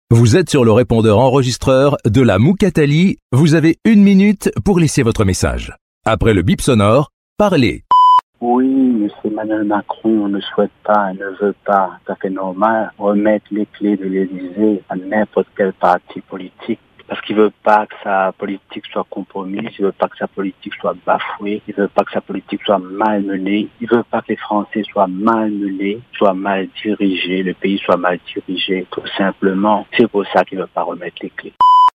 Vous êtes sur le répondeur enregistreur de la Moukatali. Vous avez 1 minute pour laisser votre message. Après le bip sonore, parlez. Oui, M. Emmanuel Macron ne souhaite pas, ne veut pas, tout à fait normal, remettre les clés de l'Élysée à n'importe quel parti politique. Parce qu'il veut pas que sa politique soit compromise, il veut pas que sa politique soit bafouée, il veut pas que sa politique soit mal menée, il veut pas que les Français soient mal menés, soient mal dirigés, le pays soit mal dirigé, tout simplement. C'est pour ça qu'il veut pas remettre les clés.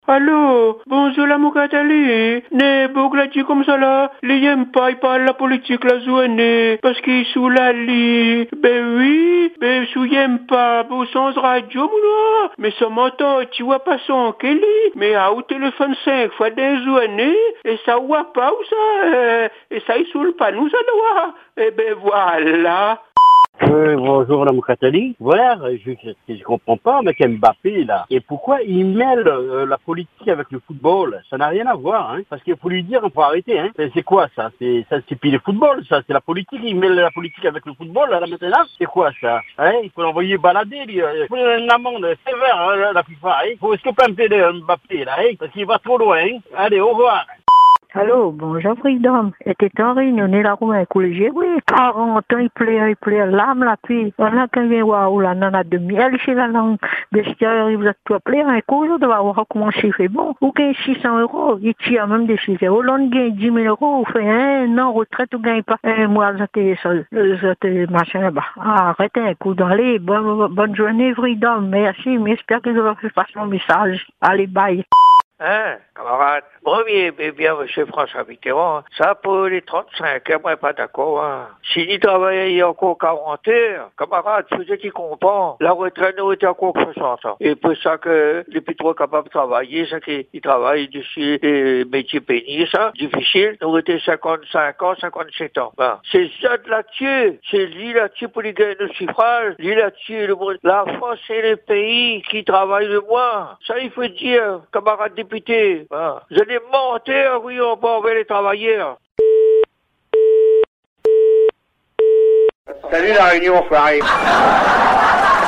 Allô, bonjour la Moukatali. Ne boglati comme ça là, les y'aiment pas, ils parlent la politique la journée, parce qu'ils sous la lit. Ben oui, ben sous y'aiment pas, bon sans radio, moula. Mais ça m'entend, tu vois pas son Kelly, mais à au téléphone 5 fois des journées, et ça voit pas ou ça, et ça il saoule pas nous ça doit. Eh ben voilà. Bonjour la Moukatali. Voilà, je comprends pas, mais Mbappé là. Et pourquoi il mêle la politique avec le football? Ça n'a rien à voir, hein. Parce qu'il faut lui dire, il faut arrêter, hein. C'est quoi ça? C'est pile le football, ça. C'est la politique. Il mêle la politique avec le football là maintenant. C'est quoi ça? Hein? Il faut l'envoyer balader. Il faut une amende sévère, hein, la FIFA. Hein? Est-ce qu'on peut m'aider Mbappé là? Hein? Parce qu'il va trop loin. Hein? Allez, au revoir. Allô, bonjour Freedom. Était en réunion là comme un collègue. Oui, 40 ans, il plaît, l'âme la puis. On a quand vient voir où la nana de miel chez la langue bestiaire, il vous a tout appelé un coup, je dois voir comment c'est fait bon. Ou gagne 600 €, il tire même des 6 €. L'on gagne 10 000 €, ou fait un an retraite, ou gagne pas. Moi, j'étais machin là-bas. Arrêtez un coup d'aller. Bonne journée Freedom. Merci, mais j'espère que vous avez fait passer mon message. Allez, bye. Hein, camarade? Oui, bien, monsieur François Mitterrand, ça pour les 35, moi pas d'accord, hein. S'il travaillait encore 40 heures, camarade, faisait qu'il comprend. La retraite nous était encore 60 ans. Et pour ça que les plus trop capables de travailler, c'est qu'ils travaillent dessus des métiers pénibles, ça, difficile, nous était 55 ans, 57 ans. Ben, c'est ça de là-dessus. C'est lui là-dessus pour les gagner le suffrage. Lui là-dessus, la France, c'est le pays qui travaille le moins. Ça, il faut dire, camarade député. Ben, vous allez mentir, oui, on va enlever les travailleurs. Salut la Réunion, enfoiré.